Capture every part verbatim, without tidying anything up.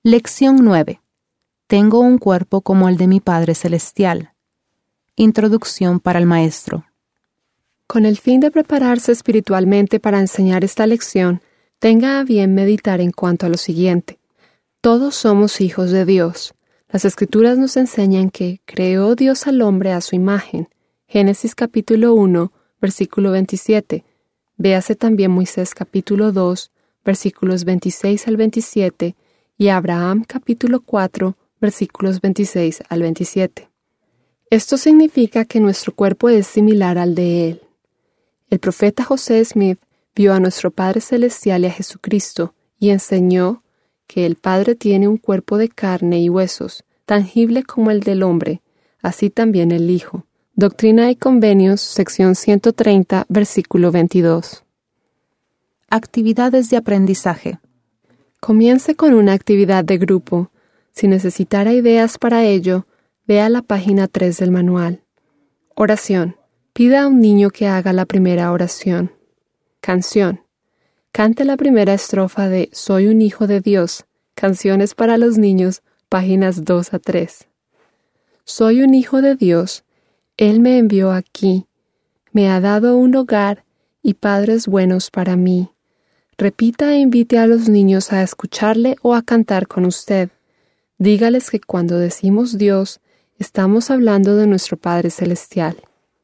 Lección nueve. Tengo un cuerpo como el de mi Padre Celestial. Introducción para el maestro. Con el fin de prepararse espiritualmente para enseñar esta lección, tenga a bien meditar en cuanto a lo siguiente. Todos somos hijos de Dios. Las Escrituras nos enseñan que creó Dios al hombre a su imagen. Génesis capítulo uno, versículo veintisiete. Véase también Moisés capítulo dos, versículos veintiséis al veintisiete, y Abraham capítulo cuatro, versículos veintiséis al veintisiete. Esto significa que nuestro cuerpo es similar al de Él. El profeta José Smith vio a nuestro Padre Celestial y a Jesucristo y enseñó que el Padre tiene un cuerpo de carne y huesos, tangible como el del hombre, así también el Hijo. Doctrina y Convenios, sección ciento treinta, versículo veintidós. Actividades de aprendizaje. Comience con una actividad de grupo. Si necesitara ideas para ello, vea la página tres del manual. Oración. Pida a un niño que haga la primera oración. Canción. Cante la primera estrofa de Soy un hijo de Dios, Canciones para los niños, páginas dos a tres. Soy un hijo de Dios, Él me envió aquí, me ha dado un hogar y padres buenos para mí. Repita e invite a los niños a escucharle o a cantar con usted. Dígales que cuando decimos Dios, estamos hablando de nuestro Padre Celestial.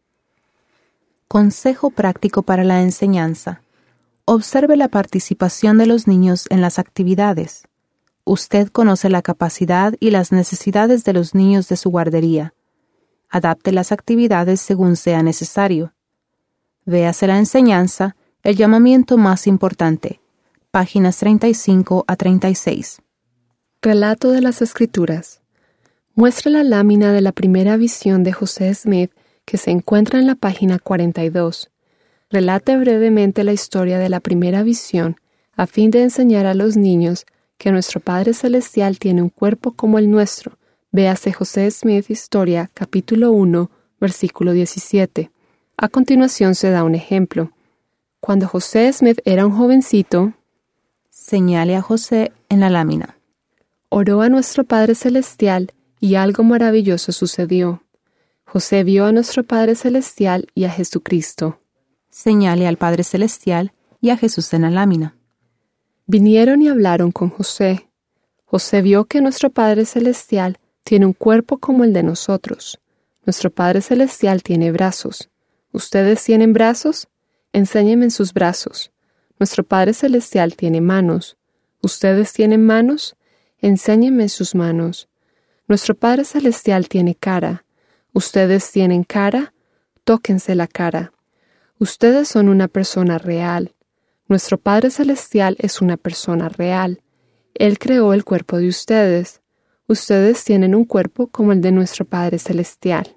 Consejo práctico para la enseñanza. Observe la participación de los niños en las actividades. Usted conoce la capacidad y las necesidades de los niños de su guardería. Adapte las actividades según sea necesario. Véase la enseñanza, el llamamiento más importante. Páginas treinta y cinco a treinta y seis. Relato de las Escrituras. Muestra la lámina de la primera visión de José Smith que se encuentra en la página cuarenta y dos. Relate brevemente la historia de la primera visión a fin de enseñar a los niños que nuestro Padre Celestial tiene un cuerpo como el nuestro. Véase José Smith Historia, capítulo uno, versículo diecisiete. A continuación se da un ejemplo. Cuando José Smith era un jovencito, señale a José en la lámina. Oró a nuestro Padre Celestial y algo maravilloso sucedió. José vio a nuestro Padre Celestial y a Jesucristo. Señale al Padre Celestial y a Jesús en la lámina. Vinieron y hablaron con José. José vio que nuestro Padre Celestial tiene un cuerpo como el de nosotros. Nuestro Padre Celestial tiene brazos. ¿Ustedes tienen brazos? Enséñenme en sus brazos. Nuestro Padre Celestial tiene manos. ¿Ustedes tienen manos? Enséñenme en sus manos. Nuestro Padre Celestial tiene cara. ¿Ustedes tienen cara? Tóquense la cara. Ustedes son una persona real. Nuestro Padre Celestial es una persona real. Él creó el cuerpo de ustedes. Ustedes tienen un cuerpo como el de nuestro Padre Celestial.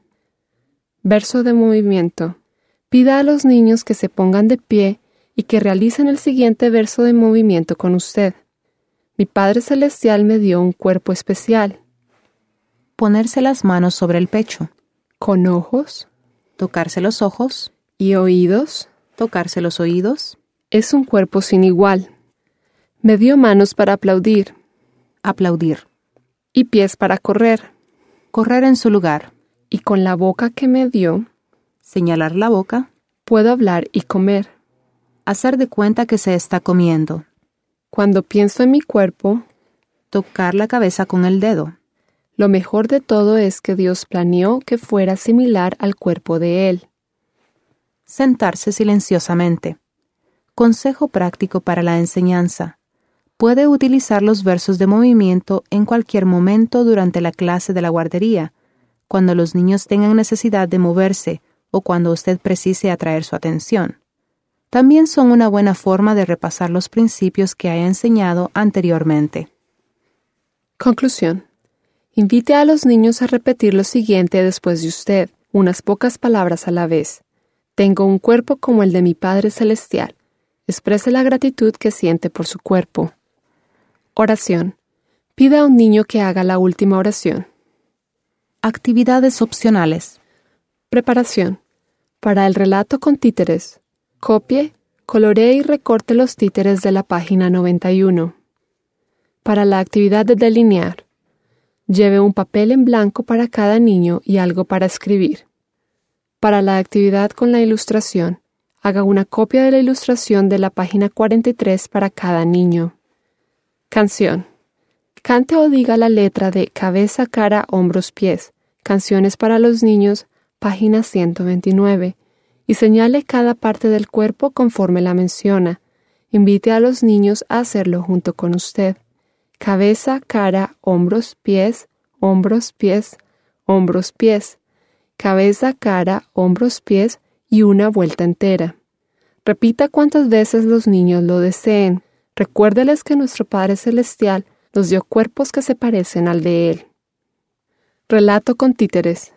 Verso de movimiento. Pida a los niños que se pongan de pie y que realicen el siguiente verso de movimiento con usted. Mi Padre Celestial me dio un cuerpo especial. Ponerse las manos sobre el pecho. Con ojos. Tocarse los ojos. Y oídos. Tocarse los oídos. Es un cuerpo sin igual. Me dio manos para aplaudir. Aplaudir. Y pies para correr. Correr en su lugar. Y con la boca que me dio, señalar la boca, puedo hablar y comer. Hacer de cuenta que se está comiendo. Cuando pienso en mi cuerpo, tocar la cabeza con el dedo. Lo mejor de todo es que Dios planeó que fuera similar al cuerpo de Él. Sentarse silenciosamente. Consejo práctico para la enseñanza. Puede utilizar los versos de movimiento en cualquier momento durante la clase de la guardería, cuando los niños tengan necesidad de moverse o cuando usted precise atraer su atención. También son una buena forma de repasar los principios que haya enseñado anteriormente. Conclusión. Invite a los niños a repetir lo siguiente después de usted, unas pocas palabras a la vez. Tengo un cuerpo como el de mi Padre Celestial. Exprese la gratitud que siente por su cuerpo. Oración. Pida a un niño que haga la última oración. Actividades opcionales. Preparación. Para el relato con títeres, copie, coloree y recorte los títeres de la página noventa y uno. Para la actividad de delinear, lleve un papel en blanco para cada niño y algo para escribir. Para la actividad con la ilustración, haga una copia de la ilustración de la página cuarenta y tres para cada niño. Canción. Cante o diga la letra de Cabeza, cara, hombros, pies. Canciones para los niños, página ciento veintinueve. Y señale cada parte del cuerpo conforme la menciona. Invite a los niños a hacerlo junto con usted. Cabeza, cara, hombros, pies, hombros, pies, hombros, pies. Cabeza, cara, hombros, pies y una vuelta entera. Repita cuantas veces los niños lo deseen. Recuérdeles que nuestro Padre Celestial nos dio cuerpos que se parecen al de Él. Relato con títeres.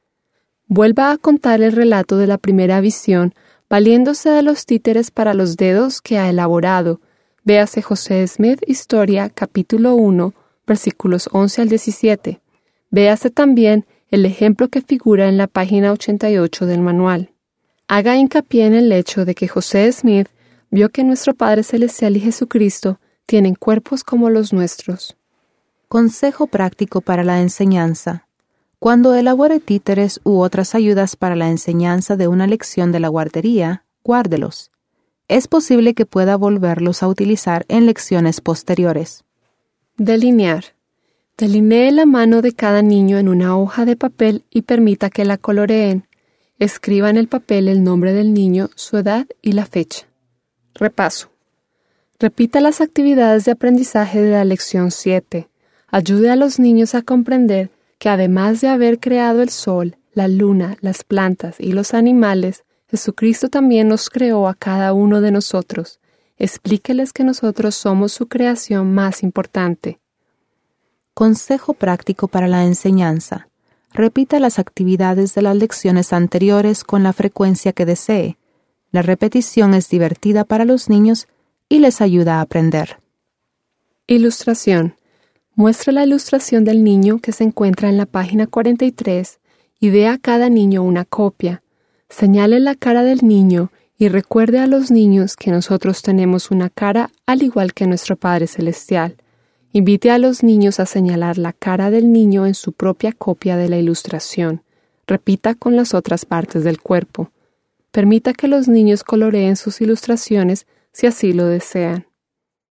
Vuelva a contar el relato de la primera visión, valiéndose de los títeres para los dedos que ha elaborado. Véase José Smith Historia, capítulo uno, versículos once al diecisiete. Véase también el ejemplo que figura en la página ochenta y ocho del manual. Haga hincapié en el hecho de que José Smith vio que nuestro Padre Celestial y Jesucristo tienen cuerpos como los nuestros. Consejo práctico para la enseñanza. Cuando elabore títeres u otras ayudas para la enseñanza de una lección de la guardería, guárdelos. Es posible que pueda volverlos a utilizar en lecciones posteriores. Delinear. Delinee la mano de cada niño en una hoja de papel y permita que la coloreen. Escriba en el papel el nombre del niño, su edad y la fecha. Repaso. Repita las actividades de aprendizaje de la lección siete. Ayude a los niños a comprender que además de haber creado el sol, la luna, las plantas y los animales, Jesucristo también nos creó a cada uno de nosotros. Explíqueles que nosotros somos su creación más importante. Consejo práctico para la enseñanza. Repita las actividades de las lecciones anteriores con la frecuencia que desee. La repetición es divertida para los niños y les ayuda a aprender. Ilustración. Muestre la ilustración del niño que se encuentra en la página cuarenta y tres y dé a cada niño una copia. Señale la cara del niño y recuerde a los niños que nosotros tenemos una cara al igual que nuestro Padre Celestial. Invite a los niños a señalar la cara del niño en su propia copia de la ilustración. Repita con las otras partes del cuerpo. Permita que los niños coloreen sus ilustraciones si así lo desean.